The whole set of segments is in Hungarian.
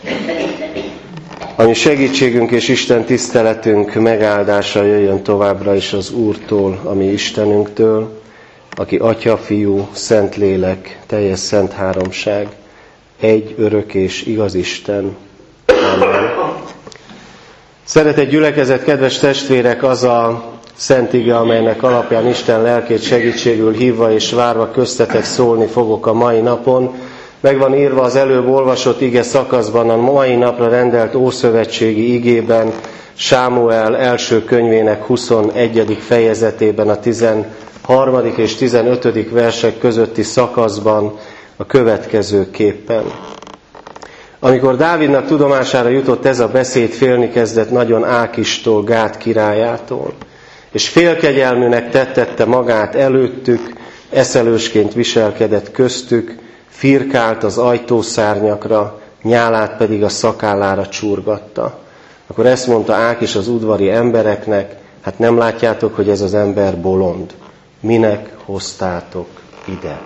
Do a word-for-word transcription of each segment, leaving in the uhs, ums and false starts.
Ami segítségünk és Isten tiszteletünk megáldása jöjjön továbbra is az Úrtól, ami Istenünktől, aki Atya, Fiú, Szentlélek, teljes szent háromság, egy örök és igaz Isten. Amen. Szeretett gyülekezet, kedves testvérek, az a szent ige, amelynek alapján Isten lelkét segítségül hívva és várva köztetek szólni fogok a mai napon. Meg van írva az előbb olvasott ige szakaszban, a mai napra rendelt ószövetségi igében, Sámuel első könyvének huszonegyedik fejezetében, a tizenharmadik és tizenötödik versek közötti szakaszban a következőképpen. Amikor Dávidnak tudomására jutott ez a beszéd, félni kezdett nagyon Ákistól, Gát királyától, és félkegyelműnek tettette magát előttük, eszelősként viselkedett köztük, firkált az ajtószárnyakra, nyálát pedig a szakállára csurgatta. Akkor ezt mondta Ákis az udvari embereknek, hát nem látjátok, hogy ez az ember bolond. Minek hoztátok ide?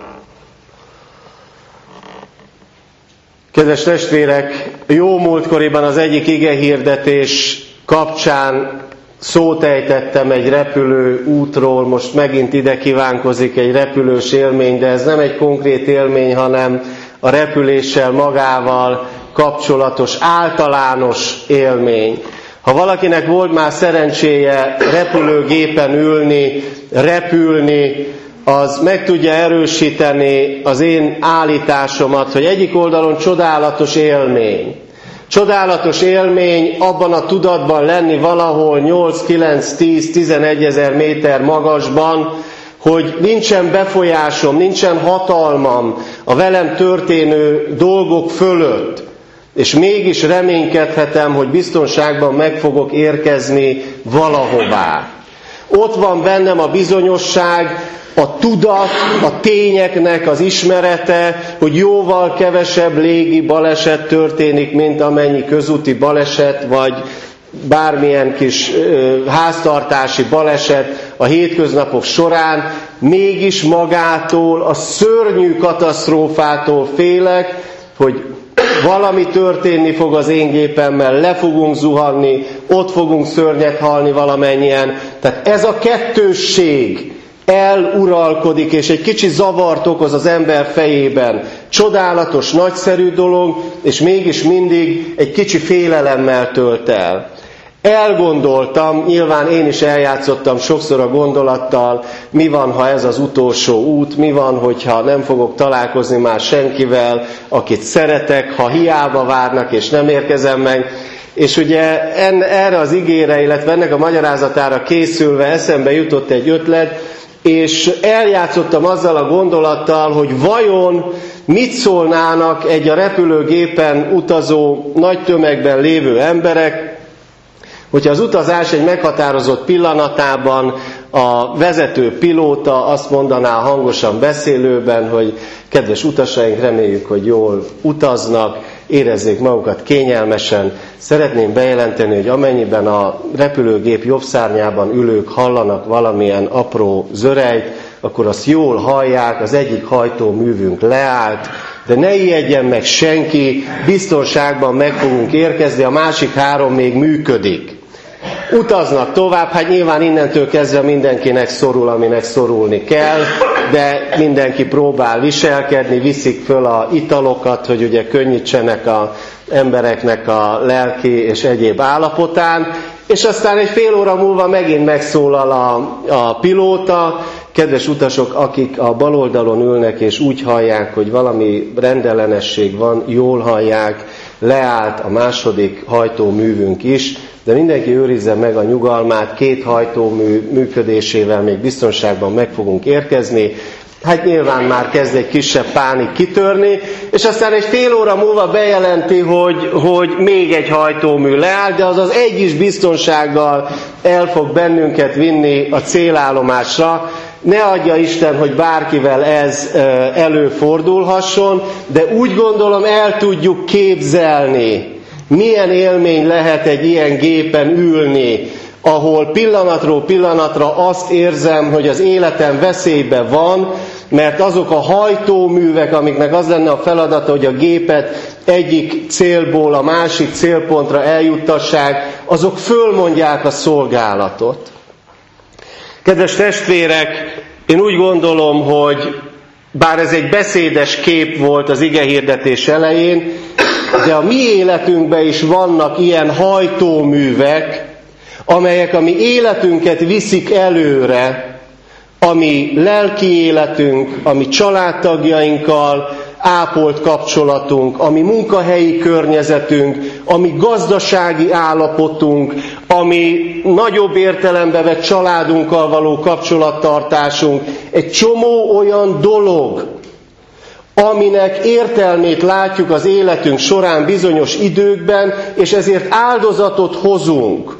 Kedves testvérek, jó múltkoriban az egyik igehirdetés kapcsán szót ejtettem egy repülő útról, most megint ide kívánkozik egy repülős élmény, de ez nem egy konkrét élmény, hanem a repüléssel magával kapcsolatos, általános élmény. Ha valakinek volt már szerencséje repülőgépen ülni, repülni, az meg tudja erősíteni az én állításomat, hogy egyik oldalon csodálatos élmény. Csodálatos élmény abban a tudatban lenni valahol nyolc, kilenc, tíz, tizenegy ezer méter magasban, hogy nincsen befolyásom, nincsen hatalmam a velem történő dolgok fölött, és mégis reménykedhetem, hogy biztonságban meg fogok érkezni valahová. Ott van bennem a bizonyosság, a tudat, a tényeknek az ismerete, hogy jóval kevesebb légi baleset történik, mint amennyi közúti baleset, vagy bármilyen kis ö, háztartási baleset a hétköznapok során, mégis magától, a szörnyű katasztrófától félek, hogy valami történni fog az én gépemmel, le fogunk zuhanni, ott fogunk szörnyet halni valamennyien. Tehát ez a kettősség eluralkodik, és egy kicsi zavart okoz az ember fejében. Csodálatos, nagyszerű dolog, és mégis mindig egy kicsi félelemmel tölt el. Elgondoltam, nyilván én is eljátszottam sokszor a gondolattal, mi van, ha ez az utolsó út, mi van, hogyha nem fogok találkozni már senkivel, akit szeretek, ha hiába várnak, és nem érkezem meg. És ugye en, erre az igére, illetve ennek a magyarázatára készülve eszembe jutott egy ötlet, és eljátszottam azzal a gondolattal, hogy vajon mit szólnának egy a repülőgépen utazó, nagy tömegben lévő emberek, hogyha az utazás egy meghatározott pillanatában a vezető pilóta azt mondaná hangosan beszélőben, hogy kedves utasaink, reméljük, hogy jól utaznak, érezzék magukat kényelmesen. Szeretném bejelenteni, hogy amennyiben a repülőgép jobb szárnyában ülők hallanak valamilyen apró zörejt, akkor azt jól hallják, az egyik hajtóművünk leállt, de ne ijedjen meg senki, biztonságban meg fogunk érkezni, a másik három még működik. Utaznak tovább, hát nyilván innentől kezdve mindenkinek szorul, aminek szorulni kell, de mindenki próbál viselkedni, viszik föl a italokat, hogy ugye könnyítsenek az embereknek a lelki és egyéb állapotán, és aztán egy fél óra múlva megint megszólal a, a pilóta. Kedves utasok, akik a bal oldalon ülnek és úgy hallják, hogy valami rendellenesség van, jól hallják, leállt a második hajtóművünk is, de mindenki őrizze meg a nyugalmát, két hajtómű működésével még biztonságban meg fogunk érkezni. Hát nyilván már kezd egy kisebb pánik kitörni, és aztán egy fél óra múlva bejelenti, hogy, hogy még egy hajtómű leáll, de az az egy is biztonsággal el fog bennünket vinni a célállomásra. Ne adja Isten, hogy bárkivel ez előfordulhasson, de úgy gondolom el tudjuk képzelni, milyen élmény lehet egy ilyen gépen ülni, ahol pillanatról pillanatra azt érzem, hogy az életem veszélyben van, mert azok a hajtóművek, amiknek az lenne a feladata, hogy a gépet egyik célból a másik célpontra eljuttassák, azok fölmondják a szolgálatot. Kedves testvérek, én úgy gondolom, hogy bár ez egy beszédes kép volt az igehirdetés elején, de a mi életünkben is vannak ilyen hajtóművek, amelyek a mi életünket viszik előre, a mi lelki életünk, a mi családtagjainkkal ápolt kapcsolatunk, a mi munkahelyi környezetünk, a mi gazdasági állapotunk, a mi nagyobb értelembe vett családunkkal való kapcsolattartásunk. Egy csomó olyan dolog, aminek értelmét látjuk az életünk során bizonyos időkben, és ezért áldozatot hozunk.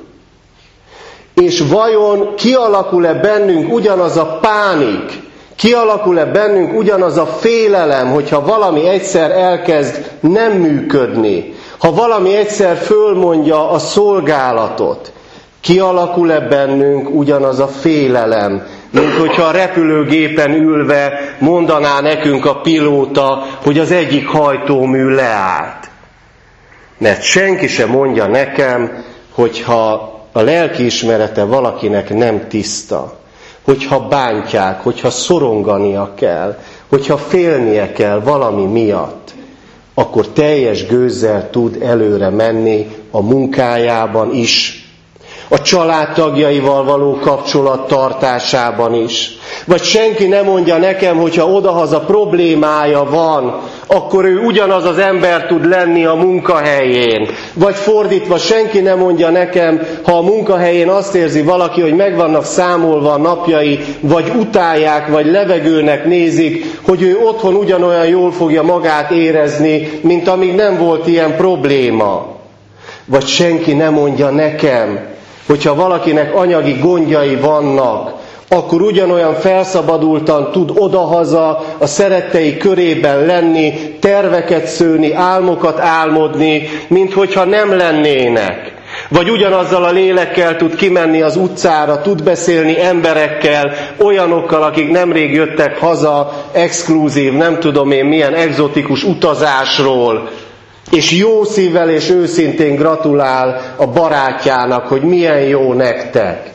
És vajon kialakul-e bennünk ugyanaz a pánik, kialakul-e bennünk ugyanaz a félelem, hogyha valami egyszer elkezd nem működni, ha valami egyszer fölmondja a szolgálatot, kialakul-e bennünk ugyanaz a félelem, mint hogyha a repülőgépen ülve mondaná nekünk a pilóta, hogy az egyik hajtómű leállt. Mert senki sem mondja nekem, hogyha a lelkiismerete valakinek nem tiszta, hogyha bántják, hogyha szorongania kell, hogyha félnie kell valami miatt, akkor teljes gőzzel tud előre menni a munkájában is, a családtagjaival való kapcsolattartásában is. Vagy senki nem mondja nekem, hogyha odahaza problémája van, akkor ő ugyanaz az ember tud lenni a munkahelyén. Vagy fordítva, senki nem mondja nekem, ha a munkahelyén azt érzi valaki, hogy meg vannak számolva a napjai, vagy utálják, vagy levegőnek nézik, hogy ő otthon ugyanolyan jól fogja magát érezni, mint amíg nem volt ilyen probléma. Vagy senki nem mondja nekem, hogyha valakinek anyagi gondjai vannak, akkor ugyanolyan felszabadultan tud odahaza a szerettei körében lenni, terveket szőni, álmokat álmodni, mint hogyha nem lennének. Vagy ugyanazzal a lélekkel tud kimenni az utcára, tud beszélni emberekkel, olyanokkal, akik nemrég jöttek haza, exkluzív, nem tudom én milyen egzotikus utazásról, és jó szívvel és őszintén gratulál a barátjának, hogy milyen jó nektek.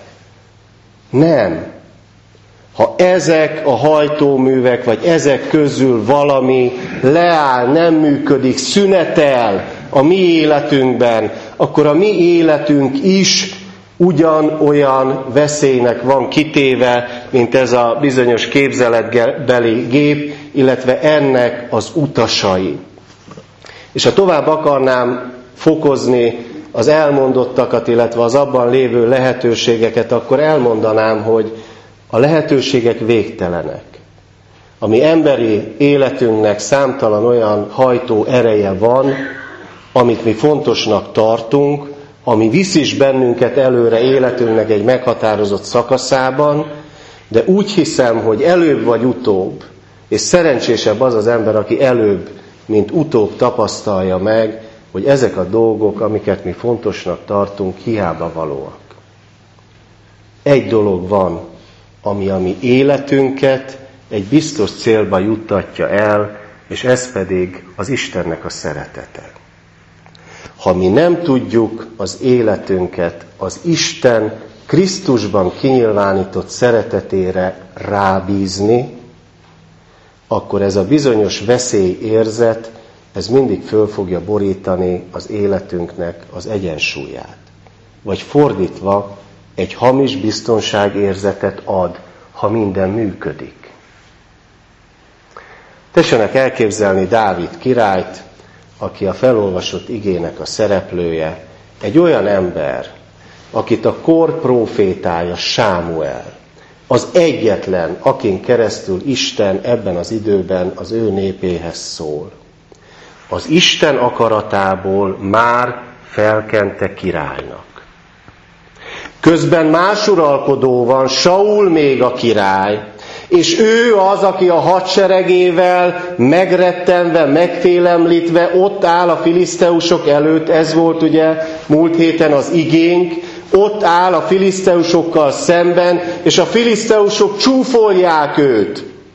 Nem. Ha ezek a hajtóművek, vagy ezek közül valami leáll, nem működik, szünetel a mi életünkben, akkor a mi életünk is ugyanolyan veszélynek van kitéve, mint ez a bizonyos képzeletbeli gép, illetve ennek az utasai. És ha tovább akarnám fokozni az elmondottakat, illetve az abban lévő lehetőségeket, akkor elmondanám, hogy a lehetőségek végtelenek. A mi emberi életünknek számtalan olyan hajtó ereje van, amit mi fontosnak tartunk, ami visz is bennünket előre életünknek egy meghatározott szakaszában, de úgy hiszem, hogy előbb vagy utóbb, és szerencsésebb az az ember, aki előbb, mint utóbb tapasztalja meg, hogy ezek a dolgok, amiket mi fontosnak tartunk, hiába valóak. Egy dolog van, ami a mi életünket egy biztos célba juttatja el, és ez pedig az Istennek a szeretete. Ha mi nem tudjuk az életünket az Isten Krisztusban kinyilvánított szeretetére rábízni, akkor ez a bizonyos veszélyérzet, ez mindig föl fogja borítani az életünknek az egyensúlyát. Vagy fordítva, egy hamis biztonságérzetet ad, ha minden működik. Tessenek elképzelni Dávid királyt, aki a felolvasott igének a szereplője, egy olyan ember, akit a kor prófétája Sámuel, az egyetlen, akin keresztül Isten ebben az időben az ő népéhez szól. Az Isten akaratából már felkente királynak. Közben más uralkodó van, Saul még a király, és ő az, aki a hadseregével megrettenve, megfélemlítve ott áll a filiszteusok előtt, ez volt ugye múlt héten az igénk, ott áll a filiszteusokkal szemben, és a filiszteusok csúfolják őt.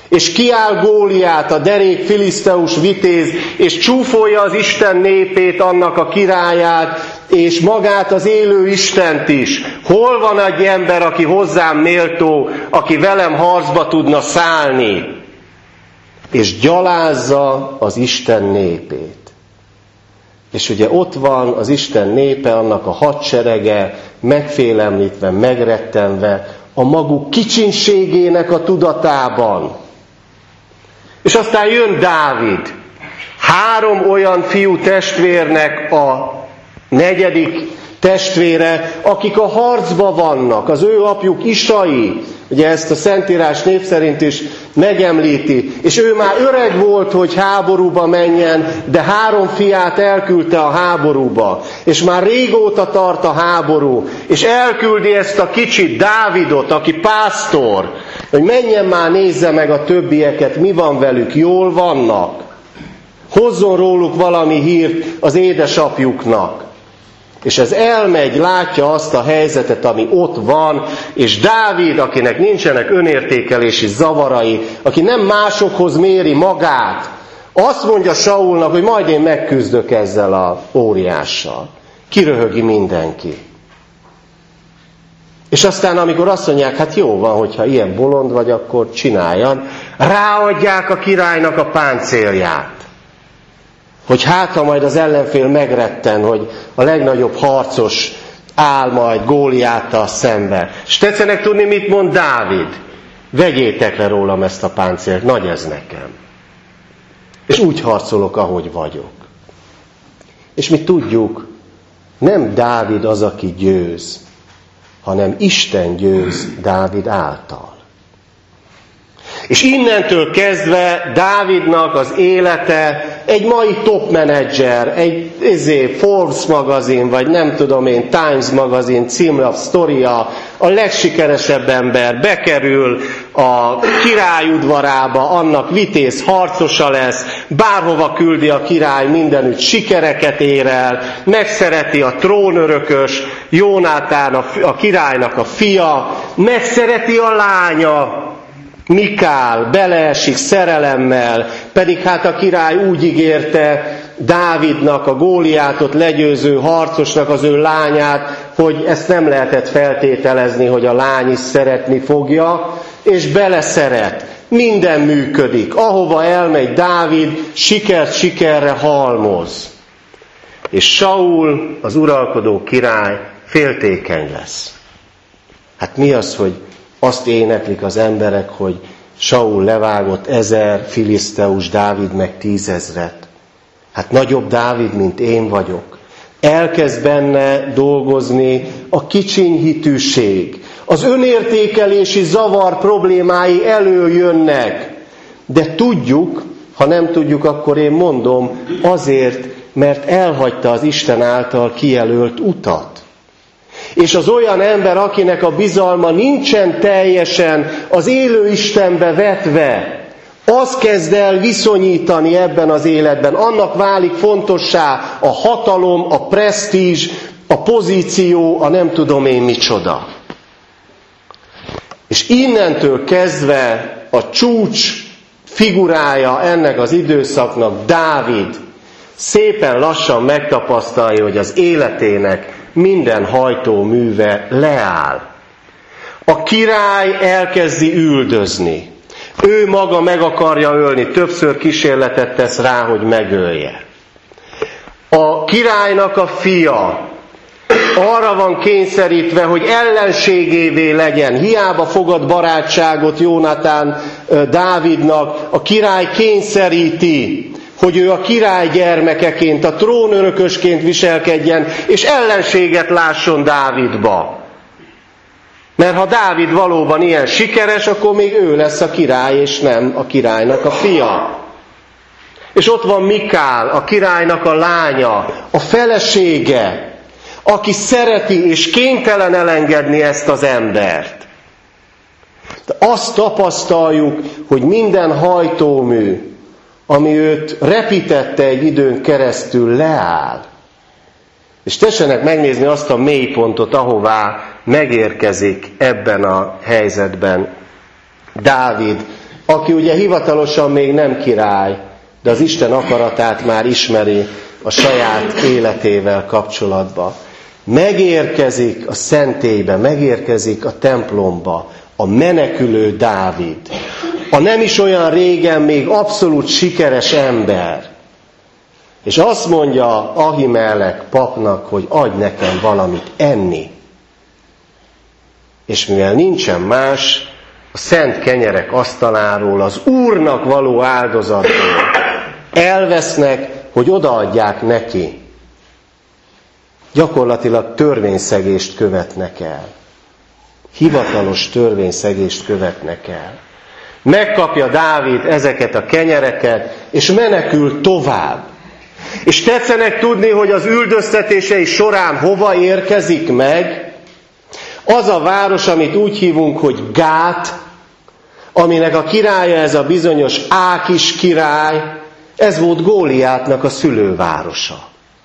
És kiáll Góliát, a derék filiszteus vitéz, és csúfolja az Isten népét, annak a királyát, és magát az élő Istent is. Hol van egy ember, aki hozzám méltó, aki velem harcba tudna szállni? És gyalázza az Isten népét. És ugye ott van az Isten népe, annak a hadserege, megfélemlítve, megrettenve, a maguk kicsinségének a tudatában. És aztán jön Dávid, három olyan fiú testvérnek a negyedik testvére, akik a harcba vannak, az ő apjuk Isai, ugye ezt a Szentírás név szerint is megemlíti, és ő már öreg volt, hogy háborúba menjen, de három fiát elküldte a háborúba, és már régóta tart a háború, és elküldi ezt a kicsit Dávidot, aki pásztor, hogy menjen már, nézze meg a többieket, mi van velük, jól vannak, hozzon róluk valami hírt az édesapjuknak. És ez elmegy, látja azt a helyzetet, ami ott van, és Dávid, akinek nincsenek önértékelési zavarai, aki nem másokhoz méri magát, azt mondja Saulnak, hogy majd én megküzdök ezzel a óriással. Kiröhögi mindenki. És aztán, amikor azt mondják, hát jó van, hogyha ilyen bolond vagy, akkor csináljad, ráadják a királynak a páncélját. Hogy hát, ha majd az ellenfél megretten, hogy a legnagyobb harcos áll majd Góliáttal szembe. És tetszenek tudni, mit mond Dávid? Vegyétek le rólam ezt a páncélt, nagy ez nekem. És úgy harcolok, ahogy vagyok. És mi tudjuk, nem Dávid az, aki győz, hanem Isten győz Dávid által. És innentől kezdve Dávidnak az élete egy mai top menedzser, egy ezért Forbes magazin, vagy nem tudom én, Times magazin címlap sztoria, a legsikeresebb ember bekerül a király udvarába, annak vitéz harcosa lesz, bárhova küldi a király, mindenütt sikereket ér el, megszereti a trónörökös, Jónátán a, a királynak a fia, megszereti a lánya, Mikál, beleesik szerelemmel, pedig hát a király úgy ígérte Dávidnak, a Góliátot legyőző harcosnak az ő lányát, hogy ezt nem lehetett feltételezni, hogy a lány is szeretni fogja, és beleszeret. Minden működik. Ahova elmegy Dávid, sikert sikerre halmoz. És Saul, az uralkodó király, féltékeny lesz. Hát mi az, hogy azt éneklik az emberek, hogy Saul levágott ezer filiszteus, Dávid meg tízezret. Hát nagyobb Dávid, mint én vagyok. Elkezd benne dolgozni a kicsinyhitűség. Az önértékelési zavar problémái előjönnek. De tudjuk, ha nem tudjuk, akkor én mondom, azért, mert elhagyta az Isten által kijelölt utat. És az olyan ember, akinek a bizalma nincsen teljesen az élő Istenbe vetve, az kezd el viszonyítani ebben az életben. Annak válik fontossá a hatalom, a presztízs, a pozíció, a nem tudom én micsoda. És innentől kezdve a csúcs figurája ennek az időszaknak Dávid szépen lassan megtapasztalja, hogy az életének minden hajtóműve leáll. A király elkezdi üldözni. Ő maga meg akarja ölni, többször kísérletet tesz rá, hogy megölje. A királynak a fia arra van kényszerítve, hogy ellenségévé legyen. Hiába fogad barátságot Jónatán Dávidnak, a király kényszeríti, hogy ő a király gyermekeként, a trónörökösként viselkedjen, és ellenséget lásson Dávidba. Mert ha Dávid valóban ilyen sikeres, akkor még ő lesz a király, és nem a királynak a fia. És ott van Mikál, a királynak a lánya, a felesége, aki szereti és kénytelen elengedni ezt az embert. De azt tapasztaljuk, hogy minden hajtómű, ami őt repítette egy időn keresztül, leáll. És tessenek megnézni azt a mélypontot, ahová megérkezik ebben a helyzetben Dávid aki ugye hivatalosan még nem király, de az Isten akaratát már ismeri a saját életével kapcsolatban. Megérkezik a szentélybe, megérkezik a templomba a menekülő Dávid. A nem is olyan régen még abszolút sikeres ember. És azt mondja Ahimelek papnak, hogy adj nekem valamit enni. És mivel nincsen más, a szent kenyerek asztaláról, az Úrnak való áldozatról elvesznek, hogy odaadják neki. Gyakorlatilag törvényszegést követnek el. Hivatalos törvényszegést követnek el. Megkapja Dávid ezeket a kenyereket, és menekül tovább. És tetszenek tudni, hogy az üldöztetései során hova érkezik meg? Az a város, amit úgy hívunk, hogy Gát, aminek a királya ez a bizonyos Ákis király, ez volt Góliátnak a szülővárosa.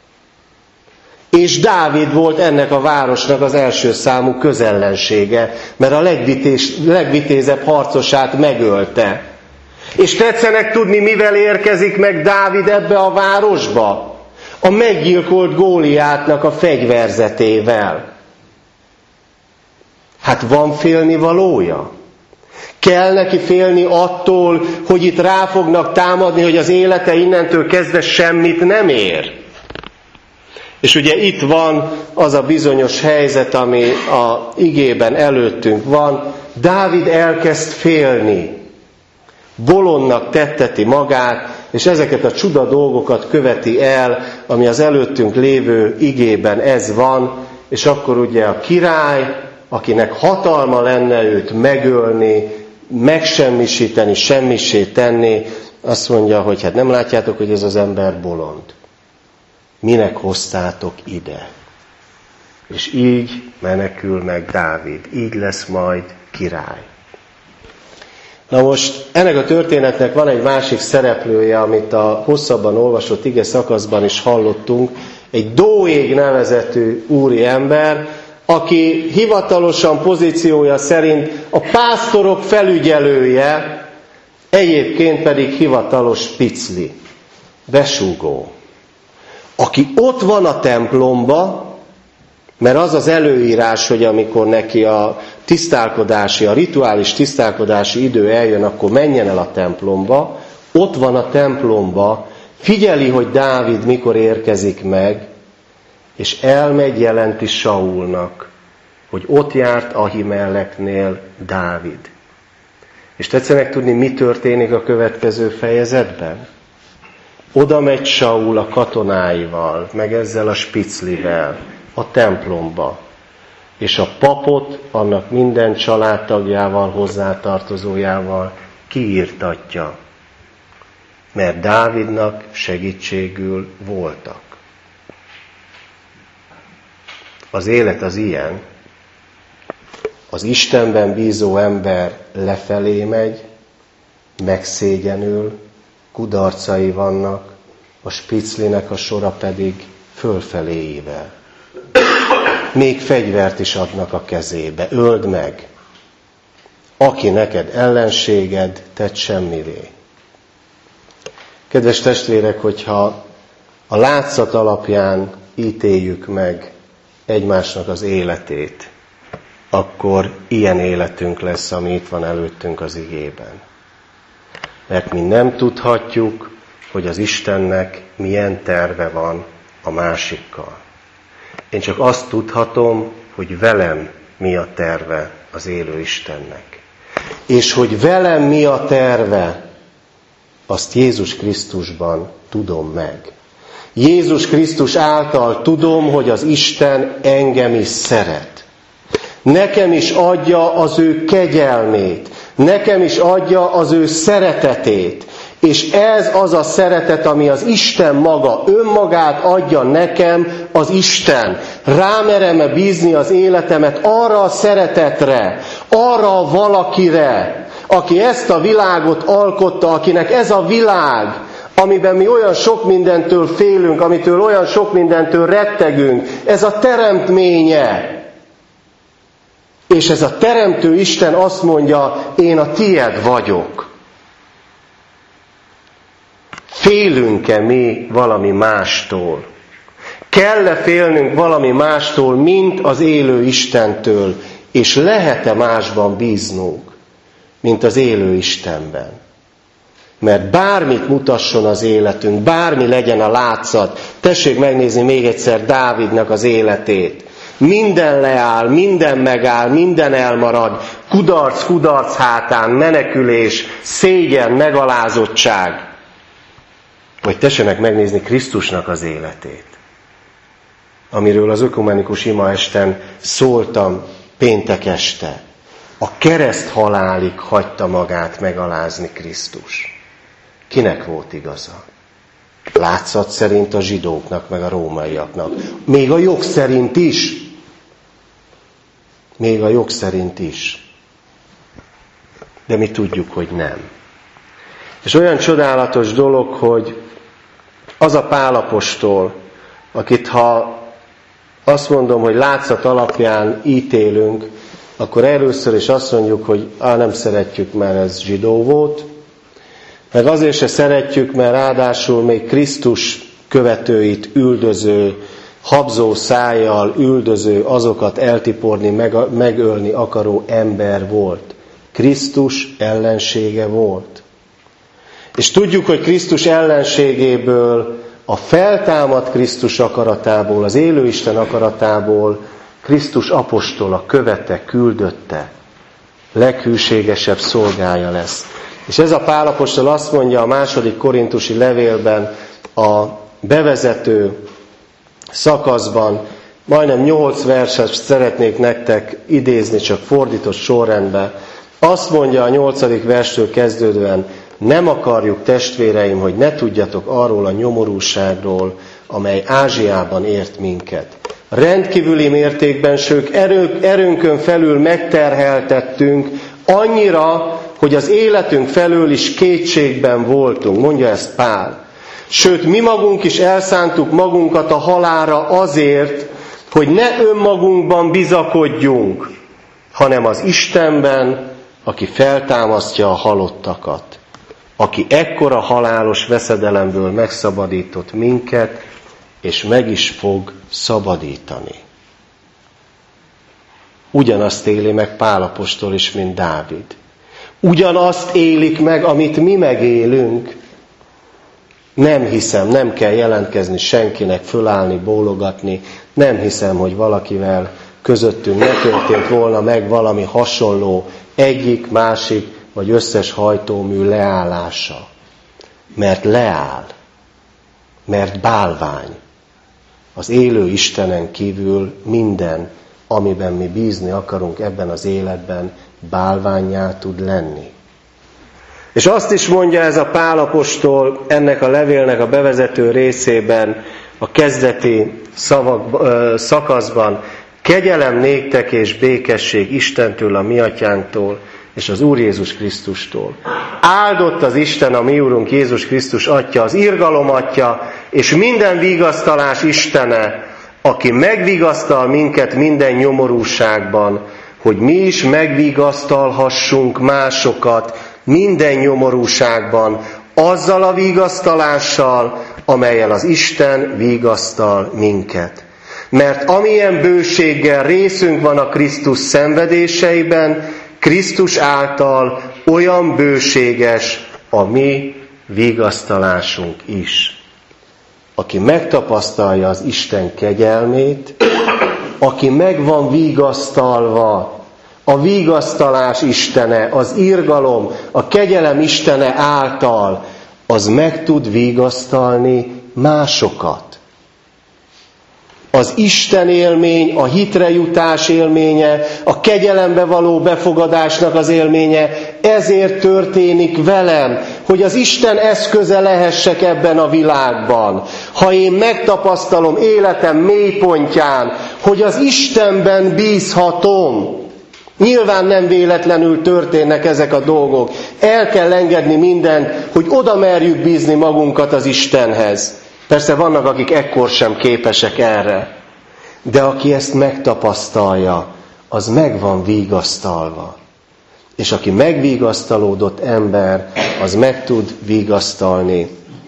És Dávid volt ennek a városnak az első számú közellensége, mert a legvités, legvitézebb harcosát megölte. És tetszenek tudni, mivel érkezik meg Dávid ebbe a városba? A meggyilkolt Góliátnak a fegyverzetével. Hát van félnivalója? Kell neki félni attól, hogy itt rá fognak támadni, hogy az élete innentől kezdve semmit nem ér? És ugye itt van az a bizonyos helyzet, ami a igében előttünk van. Dávid elkezd félni. Bolondnak tetteti magát, és ezeket a csuda dolgokat követi el, ami az előttünk lévő igében ez van, és akkor ugye a király, akinek hatalma lenne őt megölni, megsemmisíteni, semmisé tenni, azt mondja, hogy hát nem látjátok, hogy ez az ember bolond. Minek hoztátok ide? És így menekül meg Dávid, így lesz majd király. Na most ennek a történetnek van egy másik szereplője, amit a hosszabban olvasott ige szakaszban is hallottunk, egy Dóég nevezetű úri ember, aki hivatalosan pozíciója szerint a pásztorok felügyelője, egyébként pedig hivatalos picli, besúgó, aki ott van a templomba, mert az az előírás, hogy amikor neki a tisztálkodási, a rituális tisztálkodási idő eljön, akkor menjen el a templomba, ott van a templomba, figyeli, hogy Dávid mikor érkezik meg, és elmegy, jelenti Saulnak, hogy ott járt Ahimeleknél Dávid. És tetszenek tudni, mi történik a következő fejezetben? Oda megy Saul a katonáival, meg ezzel a spiclivel a templomba, és a papot annak minden családtagjával, hozzátartozójával kiírtatja, mert Dávidnak segítségül voltak. Az élet az ilyen, az Istenben bízó ember lefelé megy, megszégyenül, kudarcai vannak, a spiclinek a sora pedig fölfelé ível. Még fegyvert is adnak a kezébe, öld meg. Aki neked ellenséged, tedd semmivé. Kedves testvérek, hogyha a látszat alapján ítéljük meg egymásnak az életét, akkor ilyen életünk lesz, ami itt van előttünk az igében. Mert mi nem tudhatjuk, hogy az Istennek milyen terve van a másikkal. Én csak azt tudhatom, hogy velem mi a terve az élő Istennek. És hogy velem mi a terve, azt Jézus Krisztusban tudom meg. Jézus Krisztus által tudom, hogy az Isten engem is szeret. Nekem is adja az ő kegyelmét. Nekem is adja az ő szeretetét. És ez az a szeretet, ami az Isten maga, önmagát adja nekem az Isten. Rámerem-e bízni az életemet arra a szeretetre, arra a valakire, aki ezt a világot alkotta, akinek ez a világ, amiben mi olyan sok mindentől félünk, amitől olyan sok mindentől rettegünk, ez a teremtménye. És ez a teremtő Isten azt mondja, én a tied vagyok. Félünk-e mi valami mástól? Kell-e félnünk valami mástól, mint az élő Istentől? És lehet-e másban bíznunk, mint az élő Istenben? Mert bármit mutasson az életünk, bármi legyen a látszat, tessék megnézni még egyszer Dávidnak az életét. Minden leáll, minden megáll, minden elmarad, kudarc, kudarc hátán, menekülés, szégyen, megalázottság. Vagy tessenek megnézni Krisztusnak az életét, amiről az ökumenikus imaesten szóltam péntek este. A kereszt halálig hagyta magát megalázni Krisztus. Kinek volt igaza? Látszat szerint a zsidóknak, meg a rómaiaknak. Még a jog szerint is. Még a jog szerint is. De mi tudjuk, hogy nem. És olyan csodálatos dolog, hogy az a Pál apostol, akit ha azt mondom, hogy látszat alapján ítélünk, akkor először is azt mondjuk, hogy á, nem szeretjük, mert ez zsidó volt, meg azért se szeretjük, mert ráadásul még Krisztus követőit üldöző, habzó szájjal üldöző, azokat eltiporni, meg, megölni akaró ember volt. Krisztus ellensége volt. És tudjuk, hogy Krisztus ellenségéből, a feltámadt Krisztus akaratából, az élő Isten akaratából Krisztus apostola, követe, küldötte, leghűségesebb szolgája lesz. És ez a Pál apostol azt mondja a második korintusi levélben, a bevezető szakaszban, majdnem nyolc verset szeretnék nektek idézni, csak fordított sorrendben. Azt mondja a nyolcadik verstől kezdődően, nem akarjuk, testvéreim, hogy ne tudjatok arról a nyomorúságról, amely Ázsiában ért minket. Rendkívüli mértékben, sőt erők, erőnkön felül megterheltettünk, annyira, hogy az életünk felől is kétségben voltunk, mondja ezt Pál. Sőt, mi magunk is elszántuk magunkat a halálra azért, hogy ne önmagunkban bizakodjunk, hanem az Istenben, aki feltámasztja a halottakat, aki ekkora halálos veszedelemből megszabadított minket, és meg is fog szabadítani. Ugyanazt éli meg Pál apostol is, mint Dávid. Ugyanazt élik meg, amit mi megélünk. Nem hiszem, nem kell jelentkezni senkinek, fölállni, bólogatni. Nem hiszem, hogy valakivel közöttünk ne történt volna meg valami hasonló, egyik, másik, vagy összes hajtómű leállása. Mert leáll. Mert bálvány. Az élő Istenen kívül minden, amiben mi bízni akarunk ebben az életben, bálvánnyá tud lenni. És azt is mondja ez a Pál apostol ennek a levélnek a bevezető részében, a kezdeti szavak, ö, szakaszban, kegyelem néktek és békesség Istentől, a mi atyánktól, és az Úr Jézus Krisztustól. Áldott az Isten, a mi Úrunk Jézus Krisztus Atya, az irgalom Atya, és minden vigasztalás Istene, aki megvigasztal minket minden nyomorúságban, hogy mi is megvigasztalhassunk másokat minden nyomorúságban, azzal a vigasztalással, amellyel az Isten vigasztal minket. Mert amilyen bőséggel részünk van a Krisztus szenvedéseiben, Krisztus által olyan bőséges a mi vigasztalásunk is. Aki megtapasztalja az Isten kegyelmét, aki meg van vigasztalva, a vigasztalás Istene, az irgalom, a kegyelem Istene által, az meg tud vigasztalni másokat. Az Isten élmény, a hitre jutás élménye, a kegyelembe való befogadásnak az élménye, ezért történik velem, hogy az Isten eszköze lehessek ebben a világban. Ha én megtapasztalom életem mélypontján, hogy az Istenben bízhatom, nyilván nem véletlenül történnek ezek a dolgok. El kell engedni mindent, hogy oda merjük bízni magunkat az Istenhez. Persze vannak, akik ekkor sem képesek erre. De aki ezt megtapasztalja, az meg van vigasztalva. És aki megvigasztalódott ember, az meg tud vigasztalni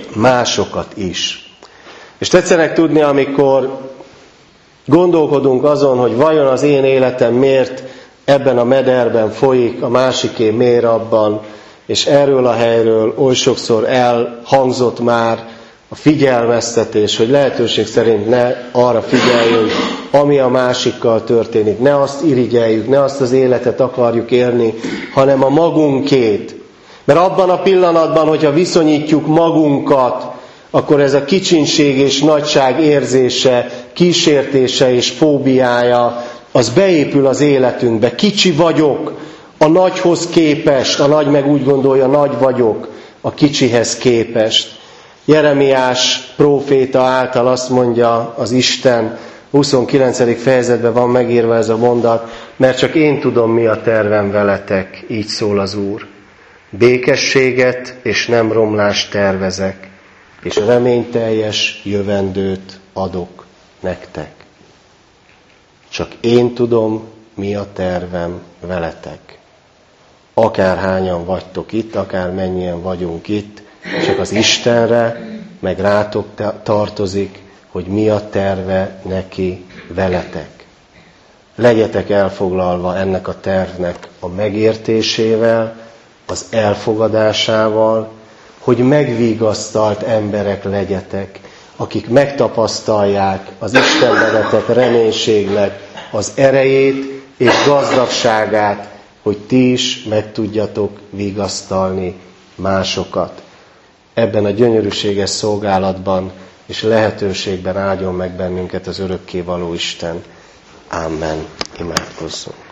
másokat is. És tetszenek tudni, amikor gondolkodunk azon, hogy vajon az én életem miért ebben a mederben folyik, a másiké miért abban, és erről a helyről oly sokszor elhangzott már a figyelmeztetés, hogy lehetőség szerint ne arra figyeljünk, ami a másikkal történik, ne azt irigyeljük, ne azt az életet akarjuk élni, hanem a magunkét. Mert abban a pillanatban, hogyha viszonyítjuk magunkat, akkor ez a kicsinség és nagyság érzése, kísértése és fóbiája, az beépül az életünkbe. Kicsi vagyok a nagyhoz képest, a nagy meg úgy gondolja, nagy vagyok a kicsihez képest. Jeremiás próféta által azt mondja az Isten, huszonkilencedik fejezetben van megírva ez a mondat, mert csak én tudom, mi a tervem veletek, így szól az Úr. Békességet és nem romlást tervezek, és reményteljes jövendőt adok nektek. Csak én tudom, mi a tervem veletek. Akárhányan vagytok itt, akármennyien vagyunk itt, csak az Istenre, meg rátok tartozik, hogy mi a terve neki veletek. Legyetek elfoglalva ennek a tervnek a megértésével, az elfogadásával, hogy megvigasztalt emberek legyetek, akik megtapasztalják az Istenbe vetett reménységnek az erejét és gazdagságát, hogy ti is meg tudjatok vigasztalni másokat. Ebben a gyönyörűséges szolgálatban és lehetőségben áldjon meg bennünket az örökkévaló Isten. Amen. Imádkozzunk.